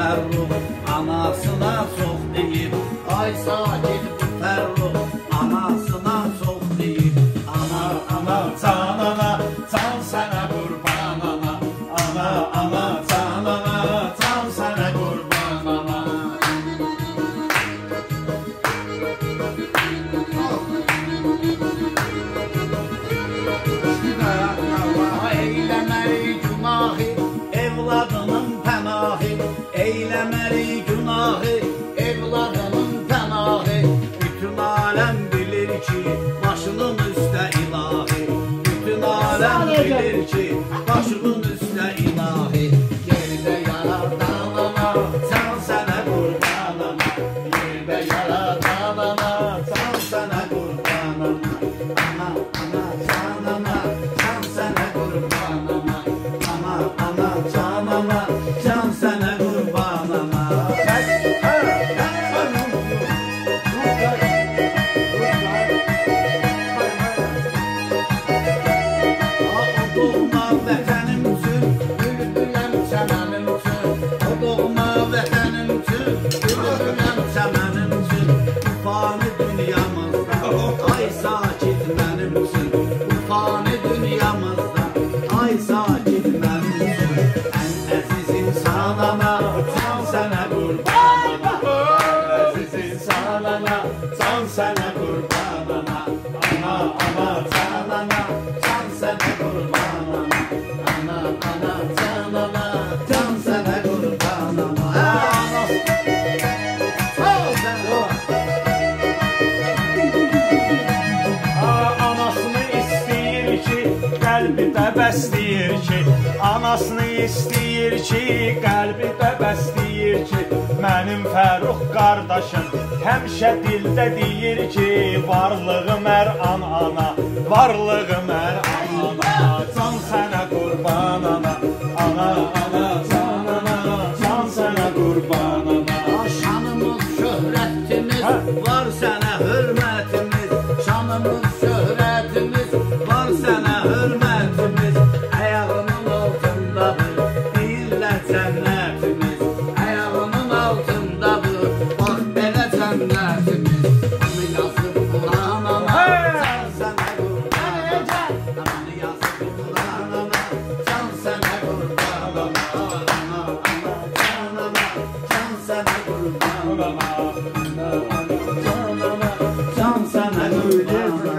Fərrux anasına çox deyib. Ay sakit bu Fərrux anasına çox deyib. Ana, ana, can ana, can sənə qurban ana. Ana, ana, can ana, can sənə qurban ana. Eyləməli günahı, evladının pənahı. Eyləməli günahı, evladının pənahı. Bütün aləm bilir ki, başının üstə ilahi. Bütün aləm bilir ki, başının üstə ilahi. Yerdə yaradan ana, can sənə qurban ana. Yerdə yaradan ana, can sənə qurban ana. Ana, ana, can ana, can sənə qurban ana. Ana, ana, can ana, can sənə qurban ana. Vətənim üçün, bülbüləm çəmənim üçün. O doğma vətənim üçün, bülbüləm çəmənim üçün. Bu fani dünyamızda, ay sakit mənim üçün. Bu fani dünyamızda, ay sakit mənim üçün. Ən əziz insan ana, can sənə qurban ana. Ən əziz insan ana, can sənə qurban ana. Ana, ana, can ana, can sənə qurban ana. Ana, ana, can ana, can sənə qurban ana. Anasını istəyir ki, qəlbi də bəsləyir ki. Anasını istəyir ki, qəlbi də bəsləyir ki. Mənim Fərrux qardaşım həmişə dildə deyir ki, varlığım ər ana, varlığım ər ana. Can sənə qurban ana, ana, ana, can ana, can sənə qurban ana. Şanımız, şöhrətimiz, var sənə hörmətimiz. Şanımız, şöhrətimiz, var sənə hörmətimiz. Ayağının altındadır, deyirlər cənnətimiz. Ayağının altındadır, bax belə cənnətimiz. Onu yazıb Quran ana, can sənə qurban ana. Onu yazıb Quran ana, can sənə qurban ana. Ana, ana, can ana, can sənə qurban ana. Ana, ana, can ana, can sənə qurban ana.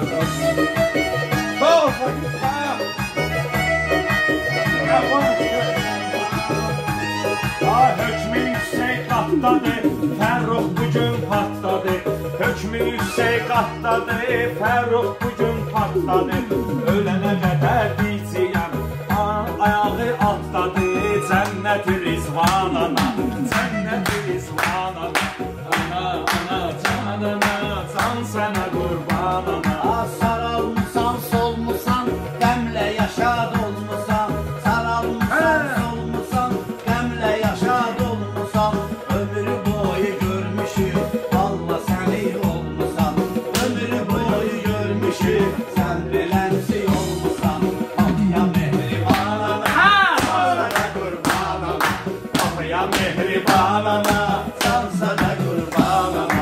Hökmü yüksək qatdadır, Fərrux bugün patladı. Hökmü yüksək qatdadır, Fərrux bugün patladı. Ölənə qədər diyəcəyəm, ayağı altdadır. Cənnət-i Rizvan ana, cənnət-i Rizvan ana. Ana, ana, can ana, can sənə qurban ana. Saralmışsan, solmusan, qəmlə yaşad olmusan. Saralmışsan, solmusan, qəmlə yaşad olmusan. Ömrü boyu görmüşük, valla səni olmusan. Ömrü boyu görmüşük, sən belənsi olmusan. Papiya mehriban ana, can sənə qurban ana. Papiya mehriban ana, can sənə qurban ana.